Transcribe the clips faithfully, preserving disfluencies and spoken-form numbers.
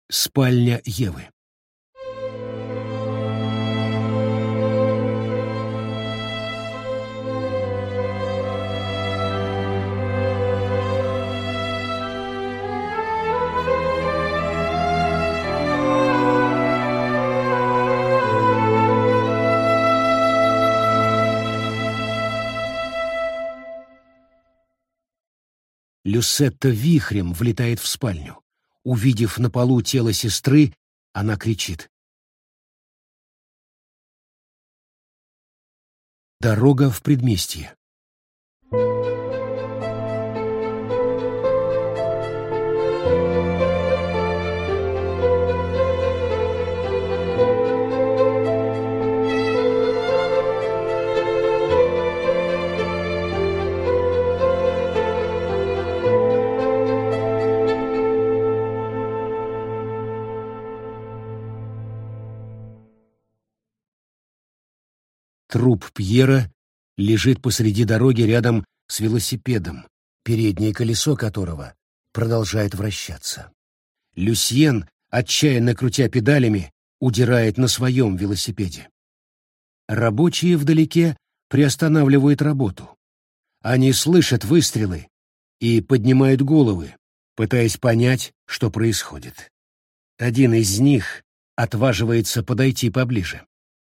Спальня Евы. Люсетта вихрем влетает в спальню. Увидев на полу тело сестры, она кричит. Дорога в предместье. Труп Пьера лежит посреди дороги рядом с велосипедом, переднее колесо которого продолжает вращаться. Люсьен, отчаянно крутя педалями, удирает на своем велосипеде. Рабочие вдалеке приостанавливают работу. Они слышат выстрелы и поднимают головы, пытаясь понять, что происходит. Один из них отваживается подойти поближе.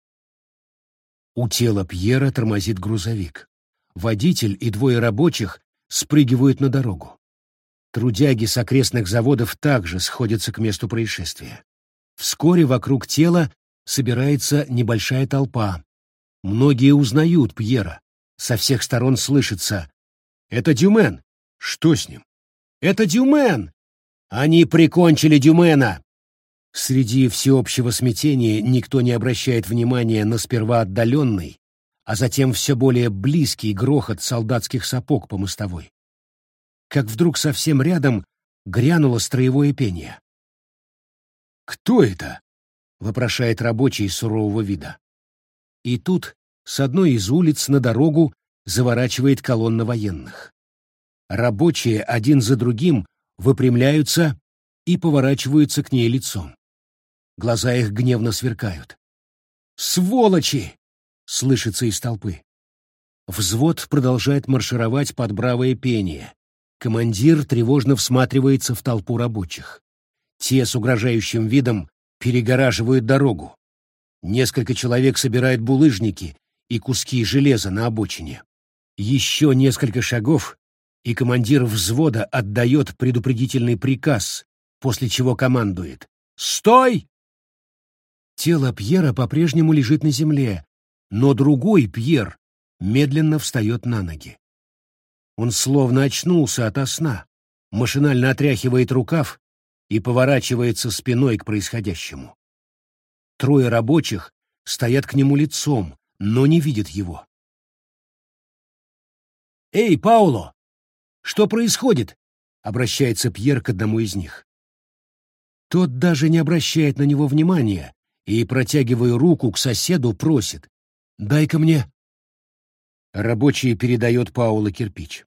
У тела Пьера тормозит грузовик. Водитель и двое рабочих спрыгивают на дорогу. Трудяги с окрестных заводов также сходятся к месту происшествия. Вскоре вокруг тела собирается небольшая толпа. Многие узнают Пьера. Со всех сторон слышится: «Это Дюмен! Что с ним? Это Дюмен! Они прикончили Дюмена!» Среди всеобщего смятения никто не обращает внимания на сперва отдаленный, а затем все более близкий грохот солдатских сапог по мостовой. Как вдруг совсем рядом грянуло строевое пение. «Кто это?» — вопрошает рабочий сурового вида. И тут с одной из улиц на дорогу заворачивает колонна военных. Рабочие один за другим выпрямляются и поворачиваются к ней лицом. Глаза их гневно сверкают. «Сволочи!» — слышится из толпы. Взвод продолжает маршировать под бравое пение. Командир тревожно всматривается в толпу рабочих. Те с угрожающим видом перегораживают дорогу. Несколько человек собирают булыжники и куски железа на обочине. Еще несколько шагов, и командир взвода отдает предупредительный приказ, после чего командует: «Стой!» Тело Пьера по-прежнему лежит на земле, но другой Пьер медленно встает на ноги. Он словно очнулся ото сна, машинально отряхивает рукав и поворачивается спиной к происходящему. Трое рабочих стоят к нему лицом, но не видят его. «Эй, Пауло! Что происходит?» — обращается Пьер к одному из них. Тот даже не обращает на него внимания и, протягивая руку к соседу, просит: «Дай-ка мне». Рабочий передает Пауло кирпич.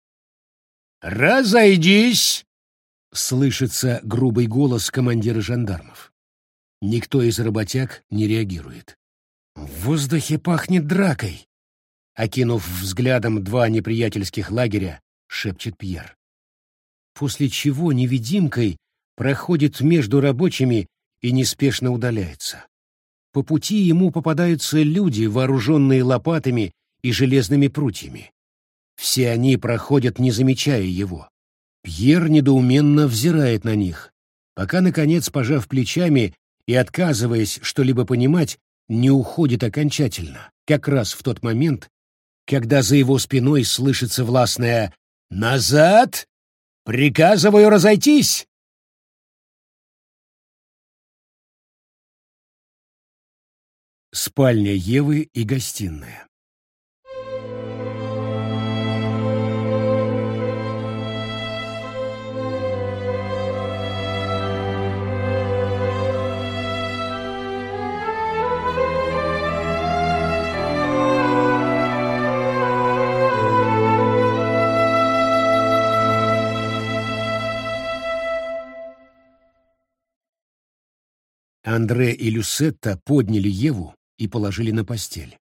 «Разойдись!» — слышится грубый голос командира жандармов. Никто из работяг не реагирует. В воздухе пахнет дракой. Окинув взглядом два неприятельских лагеря, шепчет Пьер. После чего невидимкой проходит между рабочими и неспешно удаляется. По пути ему попадаются люди, вооруженные лопатами и железными прутьями. Все они проходят, не замечая его. Пьер недоуменно взирает на них, пока, наконец, пожав плечами и отказываясь что-либо понимать, не уходит окончательно, как раз в тот момент, когда за его спиной слышится властное «Назад! Приказываю разойтись!» Спальня Евы и гостиная. Андре и Люсетта подняли Еву и положили на постель.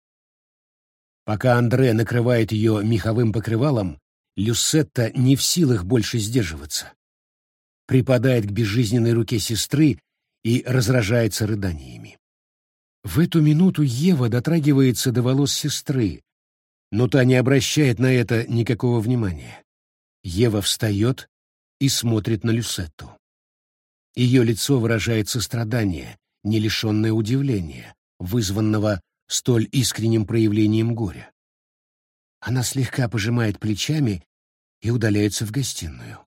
Пока Андре накрывает ее меховым покрывалом, Люсетта не в силах больше сдерживаться. Припадает к безжизненной руке сестры и разражается рыданиями. В эту минуту Ева дотрагивается до волос сестры, но та не обращает на это никакого внимания. Ева встает и смотрит на Люсетту. Ее лицо выражает сострадание, не лишенное удивления, вызванного столь искренним проявлением горя. Она слегка пожимает плечами и удаляется в гостиную.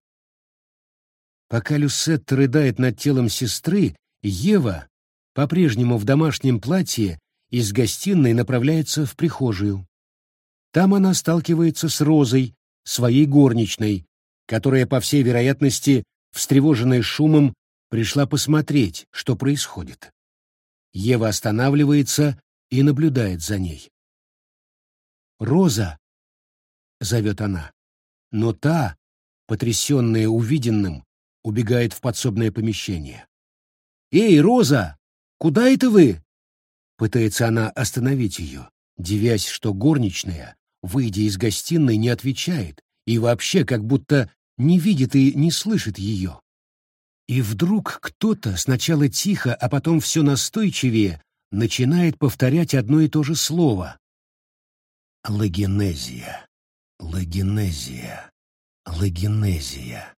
Пока Люсетта рыдает над телом сестры, Ева, по-прежнему в домашнем платье, из гостиной направляется в прихожую. Там она сталкивается с Розой, своей горничной, которая, по всей вероятности, встревоженная шумом, пришла посмотреть, что происходит. Ева останавливается и наблюдает за ней. «Роза!» — зовет она, но та, потрясенная увиденным, убегает в подсобное помещение. «Эй, Роза! Куда это вы?» Пытается она остановить ее, дивясь, что горничная, выйдя из гостиной, не отвечает и вообще как будто не видит и не слышит ее. И вдруг кто-то, сначала тихо, а потом все настойчивее, начинает повторять одно и то же слово. Логенезия, логенезия, логенезия.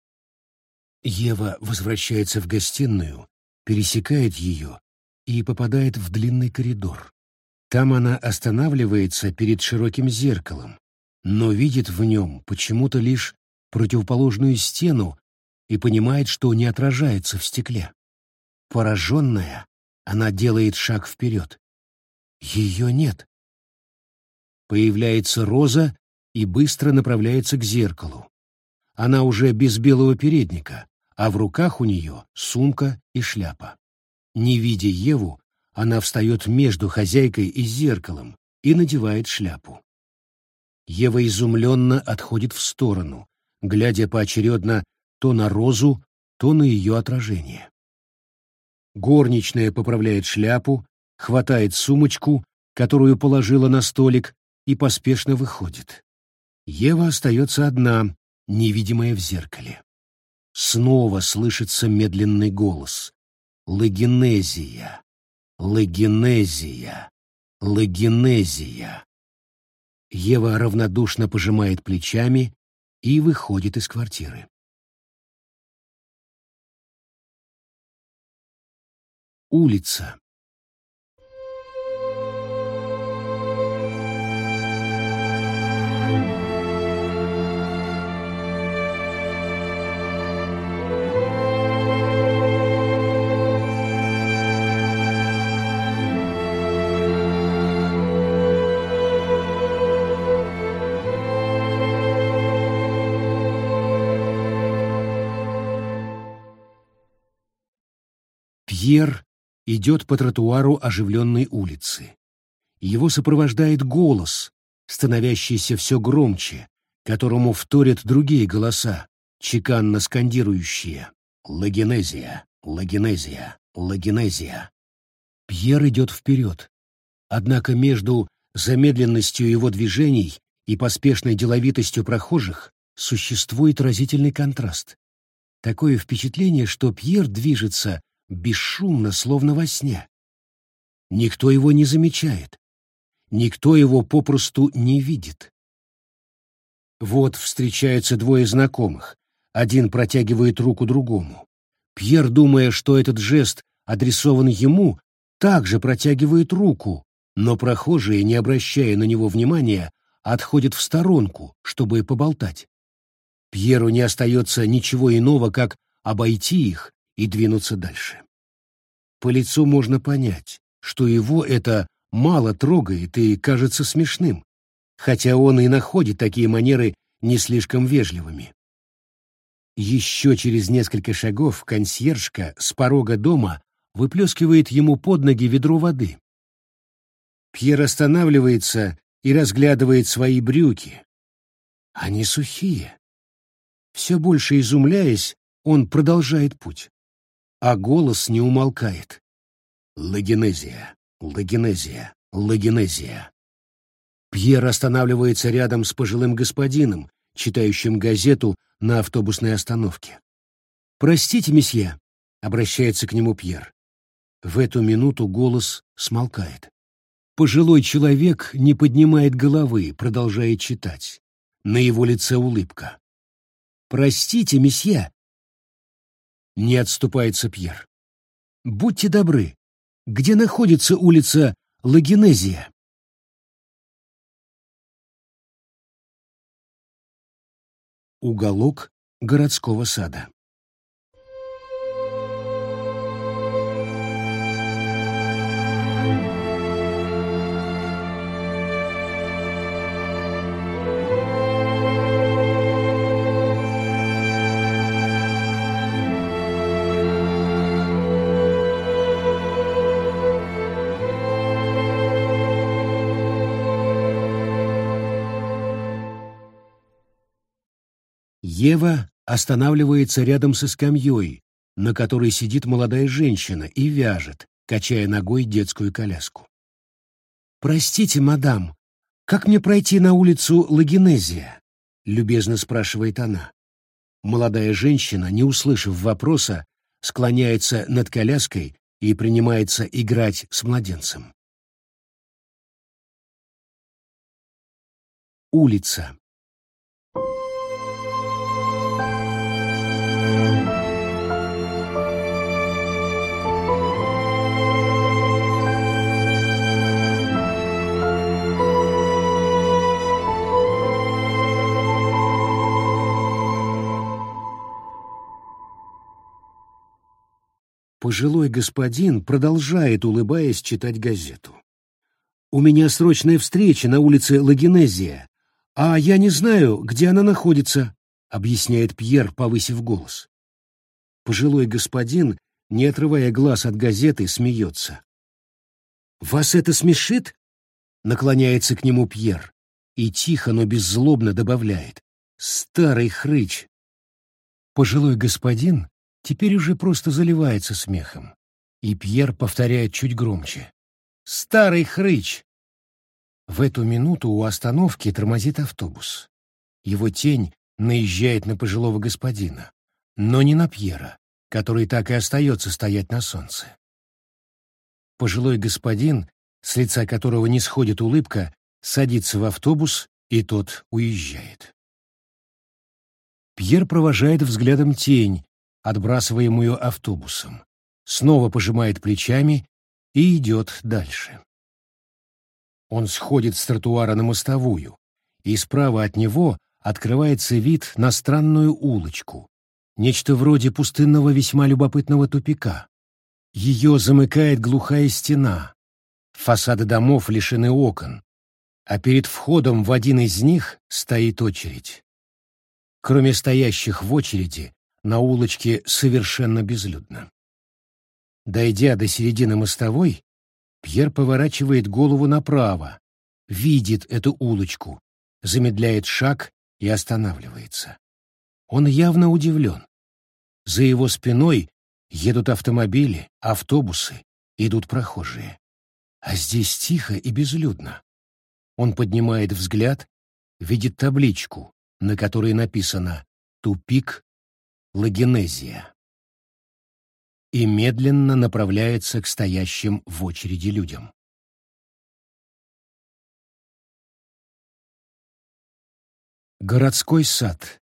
Ева возвращается в гостиную, пересекает ее и попадает в длинный коридор. Там она останавливается перед широким зеркалом, но видит в нем почему-то лишь противоположную стену и понимает, что не отражается в стекле. Пораженная, она делает шаг вперед. Ее нет. Появляется Роза и быстро направляется к зеркалу. Она уже без белого передника, а в руках у нее сумка и шляпа. Не видя Еву, она встает между хозяйкой и зеркалом и надевает шляпу. Ева изумленно отходит в сторону, глядя поочередно то на Розу, то на ее отражение. Горничная поправляет шляпу, хватает сумочку, которую положила на столик, и поспешно выходит. Ева остается одна, невидимая в зеркале. Снова слышится медленный голос. Логенезия, логенезия, логенезия. Ева равнодушно пожимает плечами и выходит из квартиры. Улица. Пьер идет по тротуару оживленной улицы. Его сопровождает голос, становящийся все громче, которому вторят другие голоса, чеканно скандирующие «Логенезия! Логенезия! Логенезия!». Пьер идет вперед. Однако между замедленностью его движений и поспешной деловитостью прохожих существует разительный контраст. Такое впечатление, что Пьер движется бесшумно, словно во сне. Никто его не замечает. Никто его попросту не видит. Вот встречаются двое знакомых. Один протягивает руку другому. Пьер, думая, что этот жест адресован ему, также протягивает руку, но прохожие, не обращая на него внимания, отходят в сторонку, чтобы поболтать. Пьеру не остается ничего иного, как обойти их и двинуться дальше. По лицу можно понять, что его это мало трогает и кажется смешным, хотя он и находит такие манеры не слишком вежливыми. Еще через несколько шагов консьержка с порога дома выплескивает ему под ноги ведро воды. Пьер останавливается и разглядывает свои брюки. Они сухие. Все больше изумляясь, он продолжает путь. а голос не умолкает. Лагенезия, Лагенезия, Лагенезия. Пьер останавливается рядом с пожилым господином, читающим газету на автобусной остановке. «Простите, месье», — обращается к нему Пьер. В эту минуту голос смолкает. Пожилой человек не поднимает головы, продолжая читать. На его лице улыбка. «Простите, месье», — не отступается Пьер. «Будьте добры, где находится улица Лагенезия?» Уголок городского сада. Ева останавливается рядом со скамьей, на которой сидит молодая женщина и вяжет, качая ногой детскую коляску. «Простите, мадам, как мне пройти на улицу Лагенезия?» — любезно спрашивает она. Молодая женщина, не услышав вопроса, склоняется над коляской и принимается играть с младенцем. Улица. Пожилой господин продолжает, улыбаясь, читать газету. «У меня срочная встреча на улице Лагенезия, а я не знаю, где она находится», — объясняет Пьер, повысив голос. Пожилой господин, не отрывая глаз от газеты, смеется. «Вас это смешит?» — наклоняется к нему Пьер и тихо, но беззлобно добавляет. «Старый хрыч!» Пожилой господин теперь уже просто заливается смехом, и Пьер повторяет чуть громче. «Старый хрыч!» В эту минуту у остановки тормозит автобус. Его тень наезжает на пожилого господина, но не на Пьера, который так и остается стоять на солнце. Пожилой господин, с лица которого не сходит улыбка, садится в автобус, и тот уезжает. Пьер провожает взглядом тень, отбрасываемую автобусом, снова пожимает плечами и идет дальше. Он сходит с тротуара на мостовую, и справа от него открывается вид на странную улочку, нечто вроде пустынного весьма любопытного тупика. Ее замыкает глухая стена, фасады домов лишены окон, а перед входом в один из них стоит очередь. Кроме стоящих в очереди, на улочке совершенно безлюдно. Дойдя до середины мостовой, Пьер поворачивает голову направо, видит эту улочку, замедляет шаг и останавливается. Он явно удивлен. За его спиной едут автомобили, автобусы, идут прохожие. А здесь тихо и безлюдно. Он поднимает взгляд, видит табличку, на которой написано «Тупик Лагенезия», и медленно направляется к стоящим в очереди людям. Городской сад.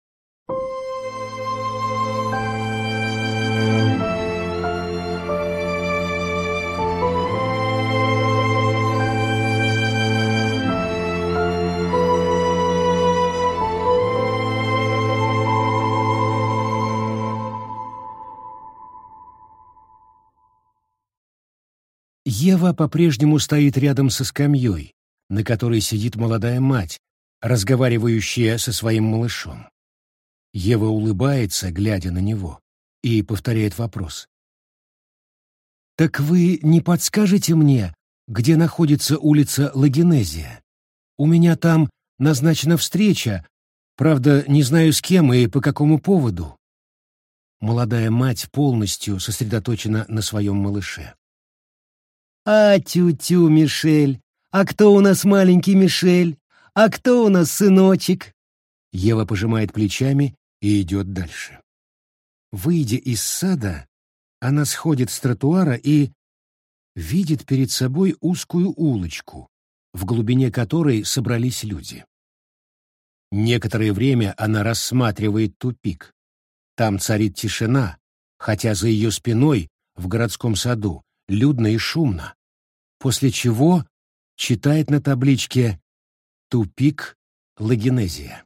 Ева по-прежнему стоит рядом со скамьей, на которой сидит молодая мать, разговаривающая со своим малышом. Ева улыбается, глядя на него, и повторяет вопрос. «Так вы не подскажете мне, где находится улица Лагенезия? У меня там назначена встреча, правда, не знаю с кем и по какому поводу». молодая мать полностью сосредоточена на своем малыше. «А, тю-тю, Мишель! А кто у нас маленький Мишель? А кто у нас сыночек?» Ева пожимает плечами и идет дальше. Выйдя из сада, она сходит с тротуара и видит перед собой узкую улочку, в глубине которой собрались люди. Некоторое время она рассматривает тупик. Там царит тишина, хотя за ее спиной, в городском саду, людно и шумно, после чего читает на табличке «Тупик Лагенезия».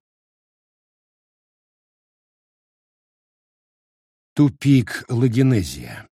Тупик Лагенезия.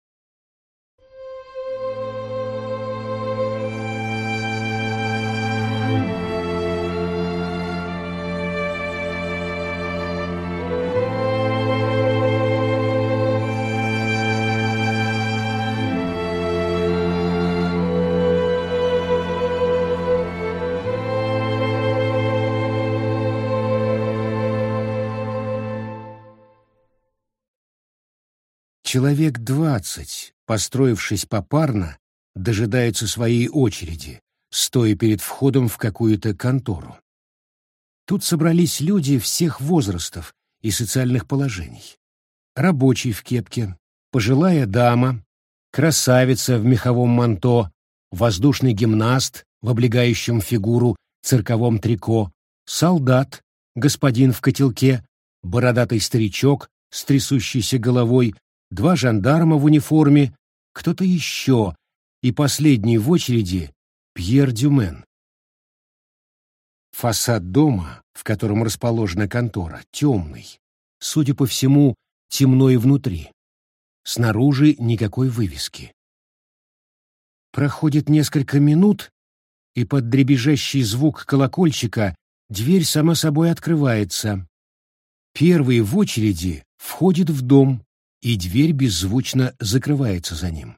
Человек двадцать, построившись попарно, дожидаются своей очереди, стоя перед входом в какую-то контору. Тут собрались люди всех возрастов и социальных положений. Рабочий в кепке, пожилая дама, красавица в меховом манто, воздушный гимнаст в облегающем фигуру цирковом трико, солдат, господин в котелке, бородатый старичок с трясущейся головой, два жандарма в униформе, кто-то еще, и последний в очереди — Пьер Дюмен. Фасад дома, в котором расположена контора, темный. Судя по всему, темно и внутри. Снаружи никакой вывески. Проходит несколько минут, и под дребезжащий звук колокольчика дверь сама собой открывается. Первый в очереди входит в дом, и дверь беззвучно закрывается за ним.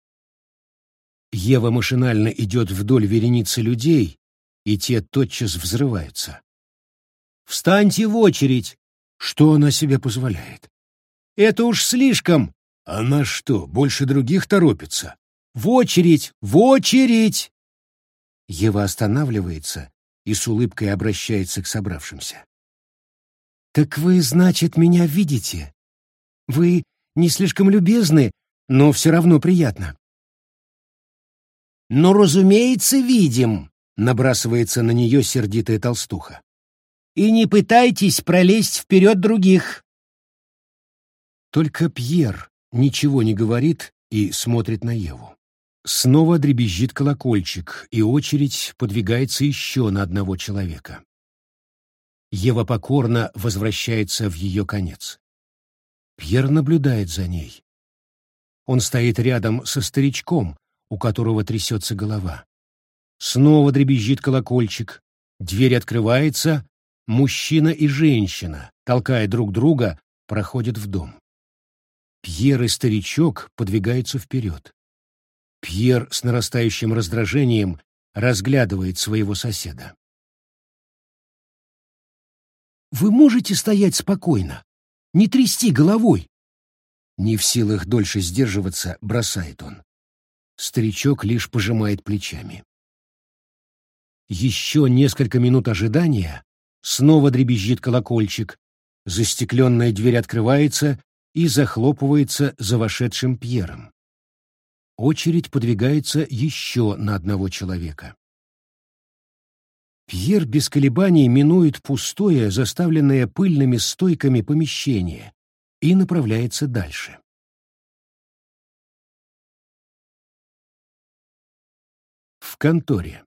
Ева машинально идет вдоль вереницы людей, и те тотчас взрываются. «Встаньте в очередь!» Что она себе позволяет? «Это уж слишком!» Она что, больше других торопится? «В очередь! В очередь!» Ева останавливается и с улыбкой обращается к собравшимся. «Так вы, значит, меня видите? Вы не слишком любезны, но все равно приятно». «Ну, разумеется, видим», — набрасывается на нее сердитая толстуха. «И не пытайтесь пролезть вперед других». Только Пьер ничего не говорит и смотрит на Еву. Снова дребезжит колокольчик, и очередь подвигается еще на одного человека. Ева покорно возвращается в ее конец. Пьер наблюдает за ней. Он стоит рядом со старичком, у которого трясется голова. Снова дребезжит колокольчик, дверь открывается, мужчина и женщина, толкая друг друга, проходят в дом. Пьер и старичок подвигаются вперед. Пьер с нарастающим раздражением разглядывает своего соседа. «Вы можете стоять спокойно? Не трясти головой!» Не в силах дольше сдерживаться, бросает он. Старичок лишь пожимает плечами. Еще несколько минут ожидания, снова дребезжит колокольчик, застекленная дверь открывается и захлопывается за вошедшим Пьером. Очередь подвигается еще на одного человека. Пьер без колебаний минует пустое, заставленное пыльными стойками помещение и направляется дальше. В конторе.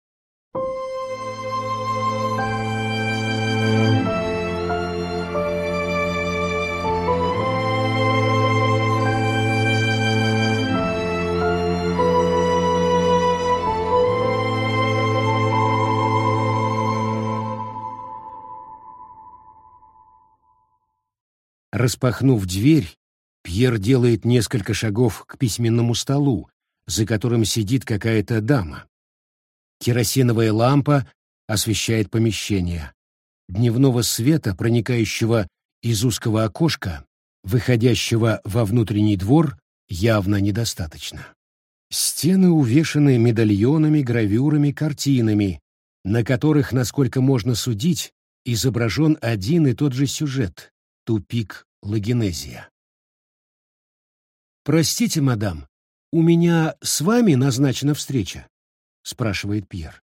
Распахнув дверь, Пьер делает несколько шагов к письменному столу, за которым сидит какая-то дама. Керосиновая лампа освещает помещение. Дневного света, проникающего из узкого окошка, выходящего во внутренний двор, явно недостаточно. Стены увешаны медальонами, гравюрами, картинами, на которых, насколько можно судить, изображен один и тот же сюжет — тупик Лагенезия. «Простите, мадам, у меня с вами назначена встреча?» — спрашивает Пьер.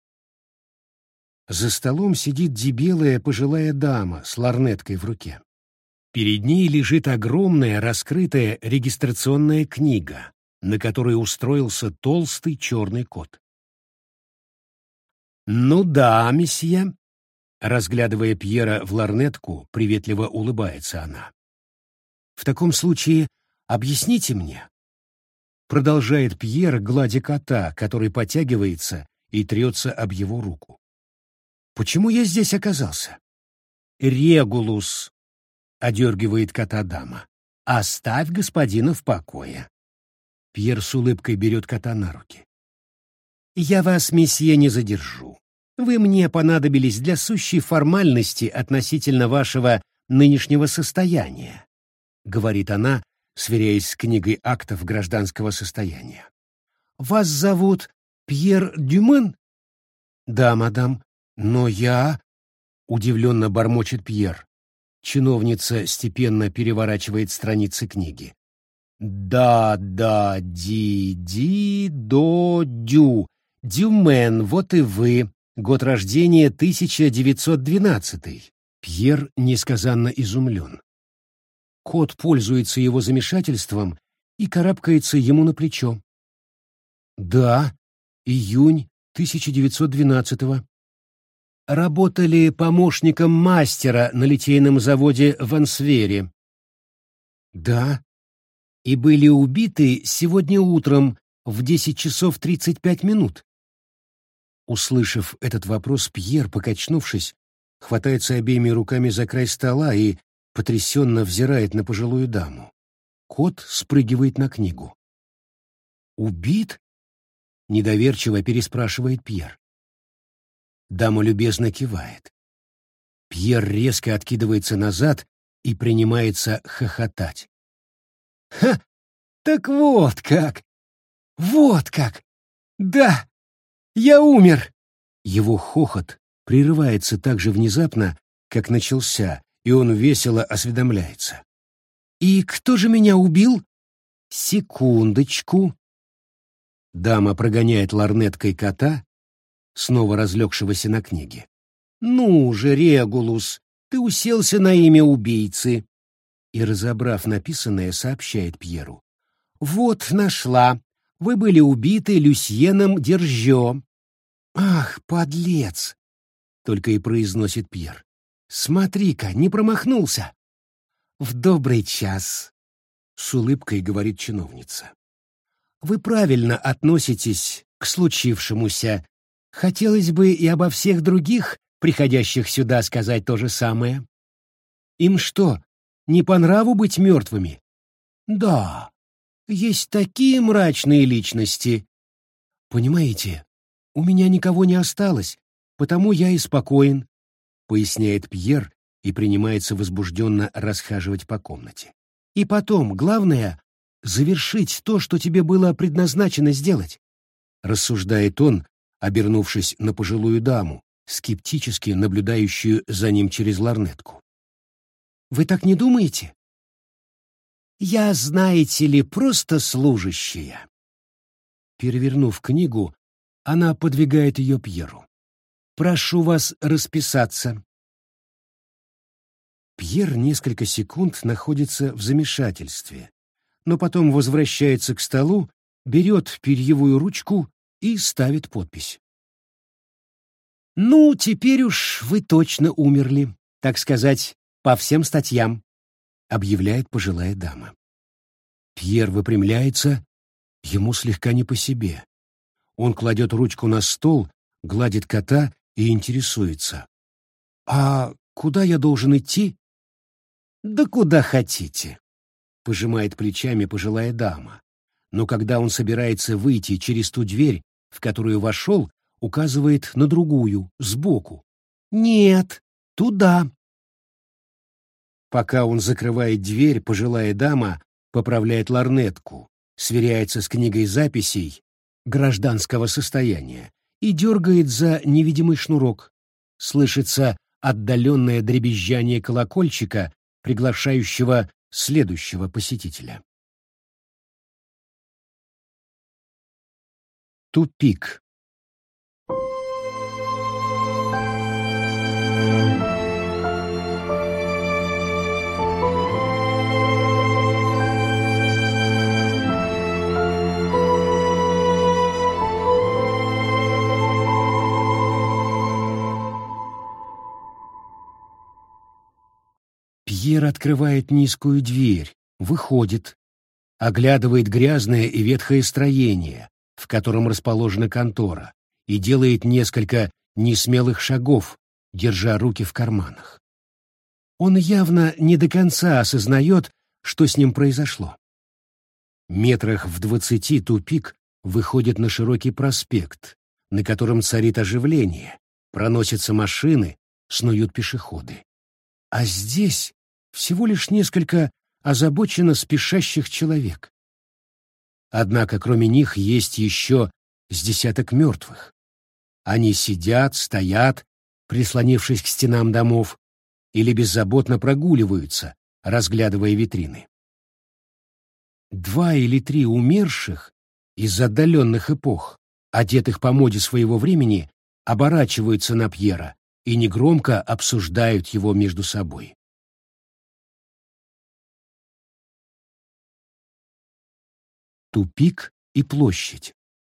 За столом сидит дебелая пожилая дама с лорнеткой в руке. Перед ней лежит огромная раскрытая регистрационная книга, на которой устроился толстый черный кот. «Ну да, месье», — разглядывая Пьера в лорнетку, приветливо улыбается она. «В таком случае объясните мне», — продолжает Пьер, гладя кота, который потягивается и трется об его руку. «Почему я здесь оказался?» «Регулус», — одергивает кота дама. «Оставь господина в покое». Пьер с улыбкой берет кота на руки. «Я вас, месье, не задержу. Вы мне понадобились для сущей формальности относительно вашего нынешнего состояния», — говорит она, сверяясь с книгой актов гражданского состояния. «Вас зовут Пьер Дюмен?» «Да, мадам. Но я...» — удивленно бормочет Пьер. Чиновница степенно переворачивает страницы книги. «Да, да, ди, ди, до, дю. Дюмен, вот и вы. Год рождения тысяча девятьсот двенадцатый». Пьер несказанно изумлен. Кот пользуется его замешательством и карабкается ему на плечо. «Да, июнь тысяча девятьсот двенадцатого. Работали помощником мастера на литейном заводе в Ансвере». «Да, и были убиты сегодня утром в десять часов тридцать пять минут». Услышав этот вопрос, Пьер, покачнувшись, хватается обеими руками за край стола и потрясенно взирает на пожилую даму. Кот спрыгивает на книгу. «Убит?» — недоверчиво переспрашивает Пьер. Дама любезно кивает. Пьер резко откидывается назад и принимается хохотать. «Ха! Так вот как! Вот как! Да! Я умер!» Его хохот прерывается так же внезапно, как начался, и он весело осведомляется. «И кто же меня убил?» «Секундочку». Дама прогоняет лорнеткой кота, снова разлегшегося на книге. «Ну же, Регулус, ты уселся на имя убийцы!» И, разобрав написанное, сообщает Пьеру. «Вот, нашла. Вы были убиты Люсьеном Держо». «Ах, подлец!» — только и произносит Пьер. «Смотри-ка, не промахнулся!» «В добрый час!» — с улыбкой говорит чиновница. «Вы правильно относитесь к случившемуся. Хотелось бы и обо всех других, приходящих сюда, сказать то же самое. Им что, не по нраву быть мертвыми? Да, есть такие мрачные личности. Понимаете, у меня никого не осталось, потому я и спокоен», — поясняет Пьер и принимается возбужденно расхаживать по комнате. «И потом, главное — завершить то, что тебе было предназначено сделать», — рассуждает он, обернувшись на пожилую даму, скептически наблюдающую за ним через лорнетку. «Вы так не думаете?» «Я, знаете ли, просто служащая». Перевернув книгу, она подвигает ее Пьеру. «Прошу вас расписаться». Пьер несколько секунд находится в замешательстве, но потом возвращается к столу, берет перьевую ручку и ставит подпись. «Ну, теперь уж вы точно умерли, так сказать, по всем статьям», — объявляет пожилая дама. Пьер выпрямляется, ему слегка не по себе. Он кладет ручку на стол, гладит кота и интересуется. «А куда я должен идти?» «Да куда хотите», — пожимает плечами пожилая дама. Но когда он собирается выйти через ту дверь, в которую вошел, указывает на другую, сбоку. «Нет, туда». Пока он закрывает дверь, пожилая дама поправляет лорнетку, сверяется с книгой записей гражданского состояния и дергает за невидимый шнурок. Слышится отдаленное дребезжание колокольчика, приглашающего следующего посетителя. Тупик. Пьер открывает низкую дверь, выходит, оглядывает грязное и ветхое строение, в котором расположена контора, и делает несколько несмелых шагов, держа руки в карманах. Он явно не до конца осознает, что с ним произошло. Метрах в двадцати Тупик выходит на широкий проспект, на котором царит оживление, проносятся машины, снуют пешеходы. А здесь всего лишь несколько озабоченно спешащих человек. Однако кроме них есть еще с десяток мертвых. Они сидят, стоят, прислонившись к стенам домов, или беззаботно прогуливаются, разглядывая витрины. Два или три умерших из отдаленных эпох, одетых по моде своего времени, оборачиваются на Пьера и негромко обсуждают его между собой. Тупик и площадь.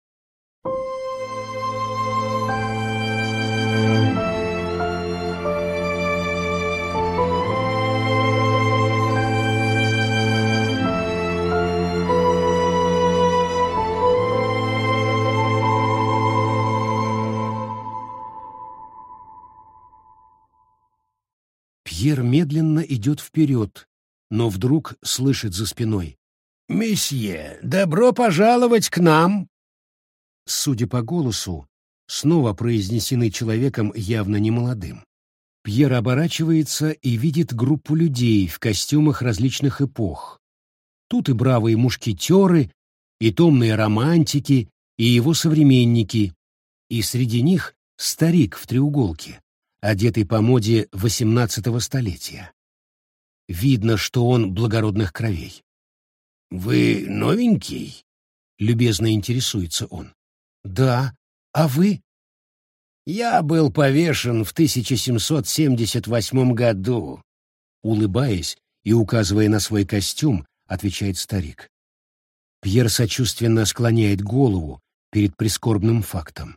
Пьер медленно идет вперед, но вдруг слышит за спиной: «Месье, добро пожаловать к нам!» Судя по голосу, снова произнесены человеком явно немолодым. Пьер оборачивается и видит группу людей в костюмах различных эпох. Тут и бравые мушкетеры, и томные романтики, и его современники, и среди них старик в треуголке, одетый по моде восемнадцатого столетия. Видно, что он благородных кровей. «Вы новенький?» — любезно интересуется он. «Да. А вы?» «Я был повешен в тысяча семьсот семьдесят восьмом году», — улыбаясь и указывая на свой костюм, отвечает старик. Пьер сочувственно склоняет голову перед прискорбным фактом.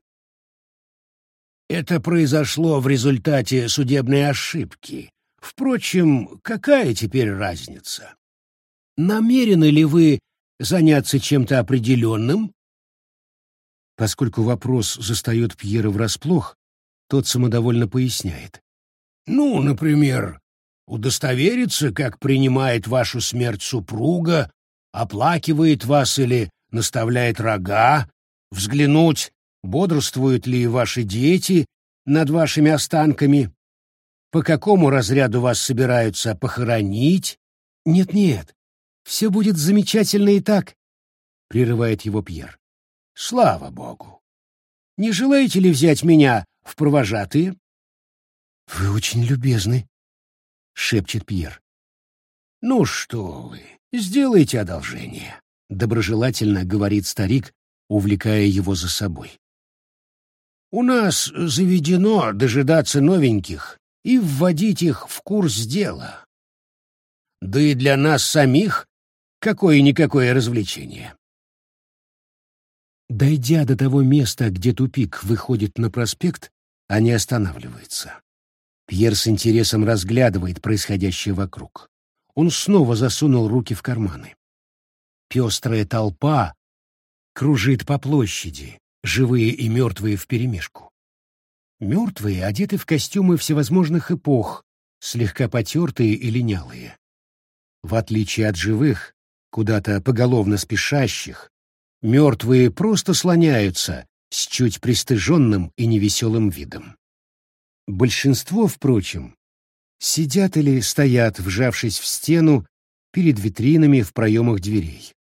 «Это произошло в результате судебной ошибки. Впрочем, какая теперь разница? Намерены ли вы заняться чем-то определенным?» Поскольку вопрос застает Пьера врасплох, тот самодовольно поясняет. «Ну, например, удостовериться, как принимает вашу смерть супруга, оплакивает вас или наставляет рога, взглянуть, бодрствуют ли ваши дети над вашими останками, по какому разряду вас собираются похоронить?» «Нет-нет, все будет замечательно и так», — прерывает его Пьер. «Слава Богу! Не желаете ли взять меня в провожатые?» «Вы очень любезны», — шепчет Пьер. «Ну что вы, сделайте одолжение», — доброжелательно говорит старик, увлекая его за собой. «У нас заведено дожидаться новеньких и вводить их в курс дела. Да и для нас самих какое-никакое развлечение». Дойдя до того места, где Тупик выходит на проспект, они останавливаются. Пьер с интересом разглядывает происходящее вокруг. Он снова засунул руки в карманы. Пестрая толпа кружит по площади, живые и мертвые вперемешку. Мертвые одеты в костюмы всевозможных эпох, слегка потертые и линялые. В отличие от живых, куда-то поголовно спешащих, мертвые просто слоняются с чуть пристыженным и невеселым видом. Большинство, впрочем, Сидят или стоят, вжавшись в стену, перед витринами в проемах дверей.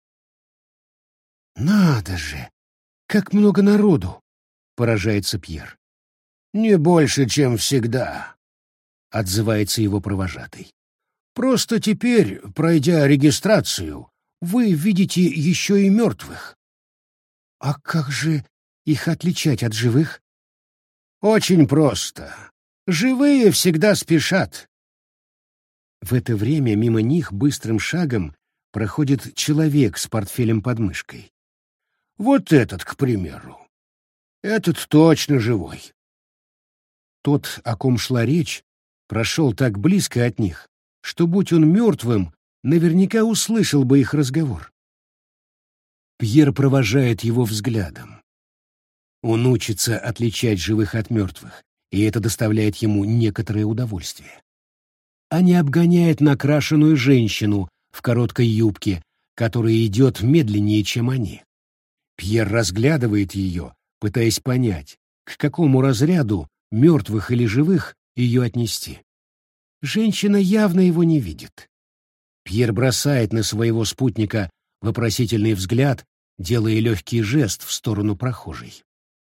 «Надо же! Как много народу!» — поражается Пьер. «Не больше, чем всегда», — отзывается его провожатый. «Просто теперь, пройдя регистрацию, вы видите еще и мертвых». «А как же их отличать от живых?» «Очень просто. Живые всегда спешат». В это время мимо них быстрым шагом проходит человек с портфелем под мышкой. Вот этот, к примеру. Этот точно живой. Тот, о ком шла речь, прошел так близко от них, что, будь он мертвым, наверняка услышал бы их разговор. Пьер провожает его взглядом. Он учится отличать живых от мертвых, и это доставляет ему некоторое удовольствие. Они обгоняют накрашенную женщину в короткой юбке, которая идет медленнее, чем они. Пьер разглядывает ее, пытаясь понять, к какому разряду, мертвых или живых, ее отнести. Женщина явно его не видит. Пьер бросает на своего спутника вопросительный взгляд, делая легкий жест в сторону прохожей.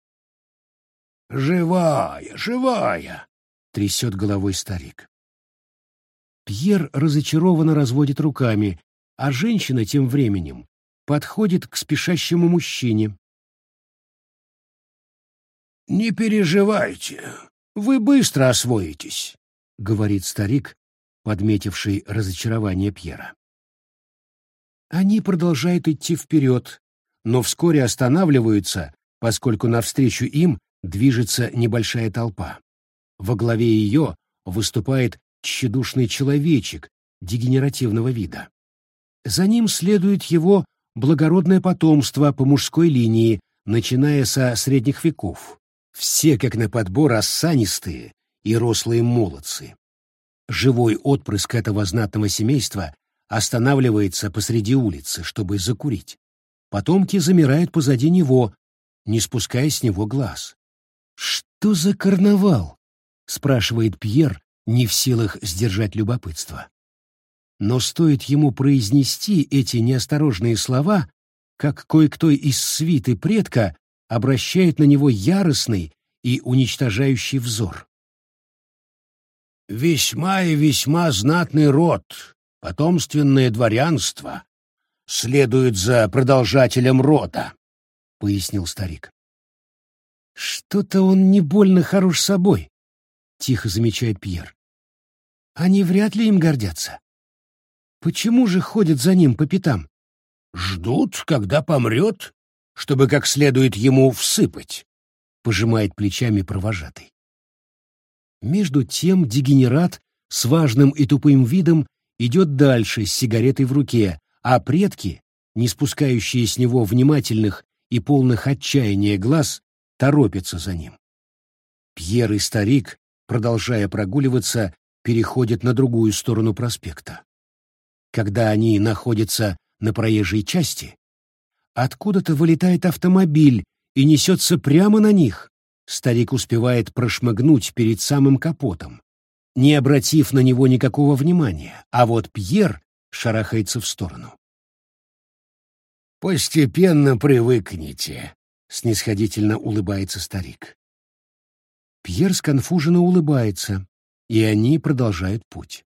«Живая, живая!» — трясет головой старик. Пьер разочарованно разводит руками, а женщина тем временем подходит к спешащему мужчине. «Не переживайте, вы быстро освоитесь», — говорит старик, подметивший разочарование Пьера. Они продолжают идти вперед, но вскоре останавливаются, поскольку навстречу им движется небольшая толпа. Во главе ее выступает тщедушный человечек дегенеративного вида. За ним следует его благородное потомство по мужской линии, начиная со средних веков. Все, как на подбор, осанистые и рослые молодцы. Живой отпрыск этого знатного семейства останавливается посреди улицы, чтобы закурить. Потомки замирают позади него, не спуская с него глаз. «Что за карнавал?» — спрашивает Пьер, не в силах сдержать любопытство. Но стоит ему произнести эти неосторожные слова, как кое-кто из свиты предка обращает на него яростный и уничтожающий взор. «Весьма и весьма знатный род, потомственное дворянство, следует за продолжателем рода», — пояснил старик. «Что-то он не больно хорош собой», — тихо замечает Пьер. «Они вряд ли им гордятся. Почему же ходят за ним по пятам?» «Ждут, когда помрет, чтобы как следует ему всыпать», — пожимает плечами провожатый. Между тем дегенерат с важным и тупым видом идет дальше с сигаретой в руке, а предки, не спускающие с него внимательных и полных отчаяния глаз, торопятся за ним. Пьер и старик, продолжая прогуливаться, переходят на другую сторону проспекта. Когда они находятся на проезжей части, откуда-то вылетает автомобиль и несется прямо на них. Старик успевает прошмыгнуть перед самым капотом, не обратив на него никакого внимания, а вот Пьер шарахается в сторону. «Постепенно привыкнете», — снисходительно улыбается старик. Пьер сконфуженно улыбается, и они продолжают путь.